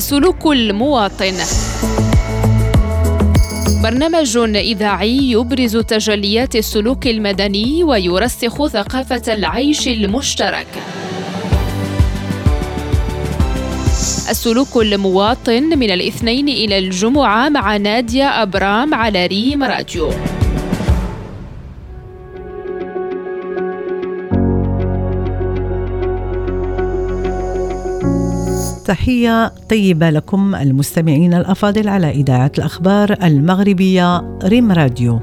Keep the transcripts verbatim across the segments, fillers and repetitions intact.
السلوك المواطن، برنامج إذاعي يبرز تجليات السلوك المدني ويرسخ ثقافة العيش المشترك. السلوك المواطن من الاثنين إلى الجمعة مع نادية أبرام على ريم راديو. تحية طيبة لكم المستمعين الأفاضل على إذاعة الأخبار المغربية ريم راديو.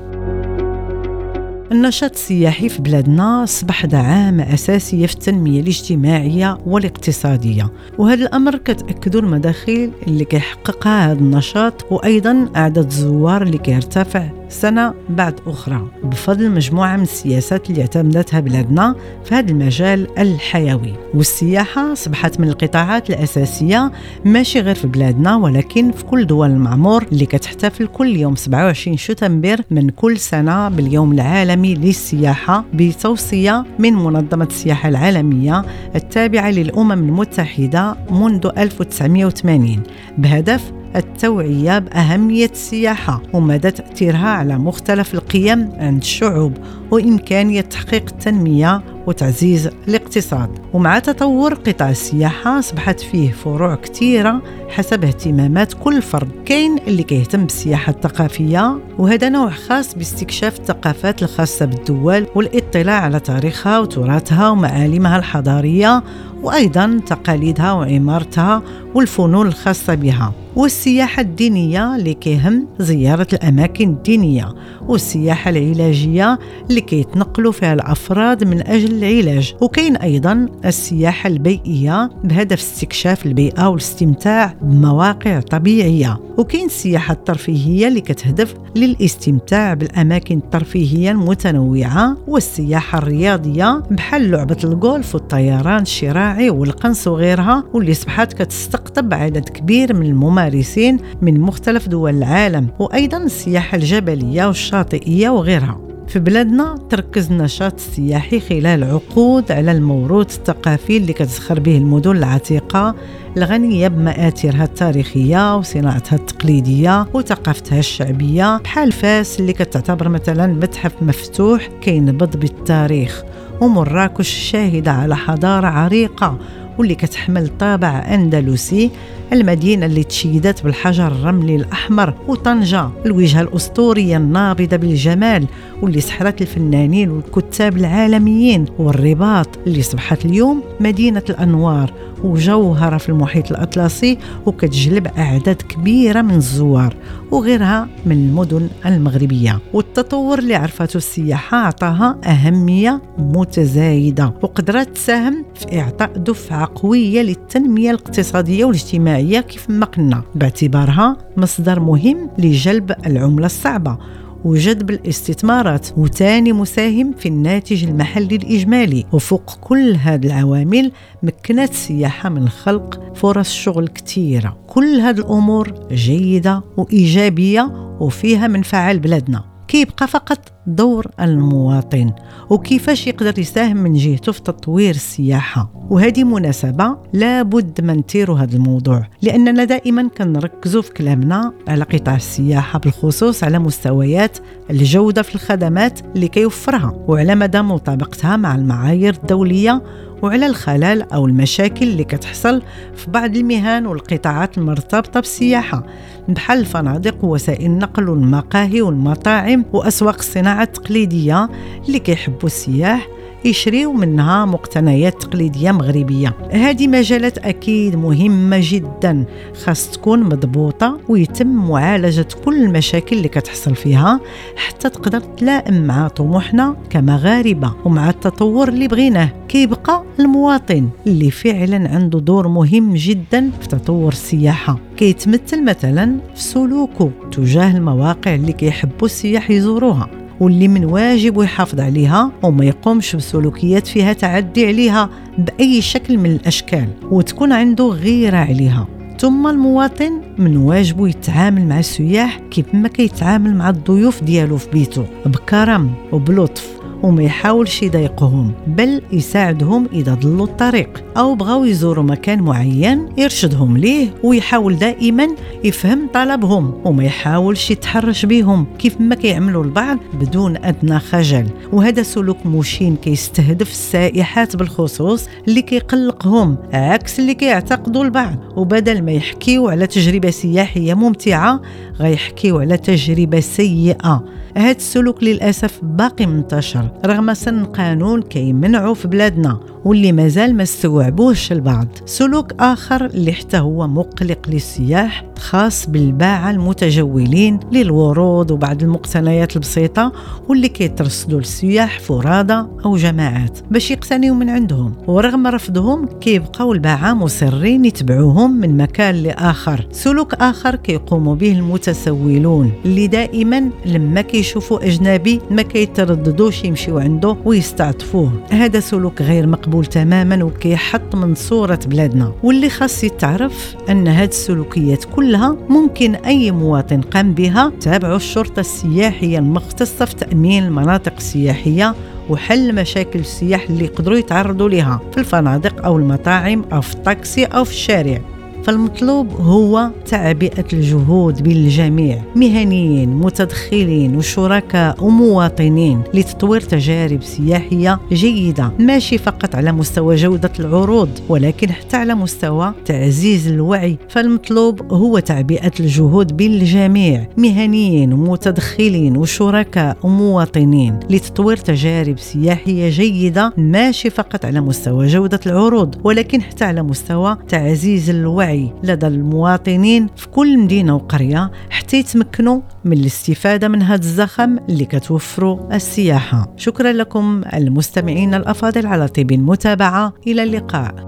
النشاط السياحي في بلادنا أصبح دعامة أساسية في التنمية الاجتماعية والاقتصادية، وهذا الأمر كتأكدوا المداخيل اللي كيحققها هذا النشاط، وأيضا أعداد الزوار اللي كيرتفع سنة بعد أخرى بفضل مجموعة من السياسات اللي اعتمدتها بلادنا في هذا المجال الحيوي. والسياحة أصبحت من القطاعات الأساسية ماشي غير في بلادنا ولكن في كل دول المعمور اللي كتحتفل كل يوم سبعة وعشرين شتنبر من كل سنة باليوم العالمي للسياحة بتوصية من منظمة السياحة العالمية التابعة للأمم المتحدة منذ ألف وتسعمائة وثمانين بهدف التوعية بأهمية السياحة ومدى تأثيرها على مختلف القيم عند الشعوب وإمكانية تحقيق التنمية وتعزيز الاقتصاد. ومع تطور قطاع السياحة أصبحت فيه فروع كثيرة حسب اهتمامات كل فرد. كاين اللي كيهتم بالسياحة الثقافية، وهذا نوع خاص باستكشاف الثقافات الخاصة بالدول والاطلاع على تاريخها وتراثها ومعالمها الحضارية وأيضا تقاليدها وعمارتها والفنون الخاصة بها. والسياحة الدينية اللي كيهم زيارة الأماكن الدينية، والسياحة العلاجية اللي كيتنقلوا فيها الأفراد من أجل العلاج. وكاين أيضا السياحة البيئية بهدف استكشاف البيئة والاستمتاع بمواقع طبيعية. وكاين السياحة الترفيهية اللي كتهدف للاستمتاع بالأماكن الترفيهية المتنوعة، والسياحة الرياضية بحال لعبة الجولف والطيران الشراعي والقنص وغيرها، واللي أصبحت كتستقطب عدد كبير من الممارسين من مختلف دول العالم. وأيضا السياحة الجبلية والشاطئية وغيرها. في بلادنا تركز النشاط السياحي خلال عقود على الموروث الثقافي اللي كتزخر به المدن العتيقة الغنية بمآثرها التاريخية وصناعتها التقليدية وثقافتها الشعبية، بحال فاس اللي كتعتبر مثلا متحف مفتوح كينبض بالتاريخ، ومراكش شاهدة على حضارة عريقة واللي كتحمل طابع أندلسي، المدينة اللي تشيدت بالحجر الرملي الأحمر، وطنجة الوجهة الأسطورية النابضة بالجمال واللي سحرت الفنانين والكتاب العالميين، والرباط اللي صبحت اليوم مدينة الأنوار وجوهرة في المحيط الأطلسي وكتجلب أعداد كبيرة من الزوار، وغيرها من المدن المغربية. والتطور اللي عرفته السياحة عطاها أهمية متزايدة وقدرت تساهم في إعطاء دفعة قوية للتنمية الاقتصادية والاجتماعية كيف ما قلنا، باعتبارها مصدر مهم لجلب العملة الصعبة وجذب الاستثمارات، وتاني مساهم في الناتج المحلي الإجمالي. وفوق كل هذه العوامل مكنت السياحة من خلق فرص شغل كثيرة. كل هذه الأمور جيدة وإيجابية وفيها منفعة لبلادنا. كيبقى فقط دور المواطن وكيفاش يقدر يساهم من جهته في تطوير السياحة. وهذه مناسبة لابد من نثيروا هذا الموضوع، لأننا دائما كنركزوا في كلامنا على قطاع السياحة بالخصوص على مستويات الجودة في الخدمات اللي كيوفرها وعلى مدى مطابقتها مع المعايير الدولية، وعلى الخلل أو المشاكل اللي كتحصل في بعض المهن والقطاعات المرتبطة بالسياحة بحال الفنادق ووسائل النقل والمقاهي والمطاعم وأسواق الصناعة التقليدية اللي كيحبوا السياح يشريوا منها مقتنيات تقليدية مغربية. هذه مجالات أكيد مهمة جدا، خاص تكون مضبوطة ويتم معالجة كل المشاكل اللي كتحصل فيها حتى تقدر تلائم مع طموحنا كمغاربة ومع التطور اللي بغيناه. كيبقى المواطن اللي فعلا عنده دور مهم جدا في تطور السياحة، كيتمثل مثلا في سلوكه تجاه المواقع اللي كيحبوا السياح يزوروها، واللي من واجب يحافظ عليها وما يقومش بسلوكيات فيها تعدي عليها بأي شكل من الأشكال وتكون عنده غيرة عليها. ثم المواطن من واجبه يتعامل مع السياح كيف ما كيتعامل مع الضيوف ديالو في بيته، بكرم وبلطف وما يحاولش يضايقهم، بل يساعدهم إذا ضلوا الطريق أو بغاو يزوروا مكان معين يرشدهم ليه، ويحاول دائما يفهم طلبهم وما يحاولش يتحرش بهم كيف ما كيعملوا البعض بدون أدنى خجل. وهذا سلوك مشين كيستهدف السائحات بالخصوص اللي كيقلقهم عكس اللي كيعتقدوا البعض، وبدل ما يحكيوا على تجربة سياحية ممتعة غيحكيوا على تجربة سيئة. هذا السلوك للأسف باقي منتشر رغم سن قانون كيمنعه في بلادنا واللي مازال ما استوعبوش البعض. سلوك آخر اللي حتى هو مقلق للسياح خاص بالباعة المتجولين للورود وبعض المقتنيات البسيطة واللي كيترصدوا للسياح فرادى أو جماعات باش يقتنيوا من عندهم، ورغم رفضهم كيبقاو الباعة مصرين يتبعوهم من مكان لآخر. سلوك آخر كيقوموا به المتسولون اللي دائما لما كيشوفوا أجنبي ما كيترددوش يمشيوا عنده ويستعطفوه. هذا سلوك غير مقبول تماما وكيحط من صورة بلادنا، واللي خاص يتعرف أن هذه السلوكيات كلها ممكن أي مواطن قام بها تابعوا الشرطة السياحية المختصة في تأمين المناطق السياحية وحل مشاكل السياح اللي يقدروا يتعرضوا لها في الفنادق أو المطاعم أو في الطاكسي أو في الشارع. فالمطلوب هو تعبئة الجهود بين الجميع، مهنيين متدخلين وشركاء ومواطنين، لتطوير تجارب سياحية جيدة، ماشي فقط على مستوى جودة العروض ولكن حتى على مستوى تعزيز الوعي. فالمطلوب هو تعبئة الجهود بين الجميع، مهنيين ومتدخلين وشركاء ومواطنين، لتطوير تجارب سياحية جيدة، ماشي فقط على مستوى جودة العروض ولكن حتى على مستوى تعزيز الوعي لدى المواطنين في كل مدينة وقرية حتى يتمكنوا من الاستفادة من هذا الزخم اللي كتوفروا السياحة. شكرا لكم المستمعين الأفاضل على طيب المتابعة، إلى اللقاء.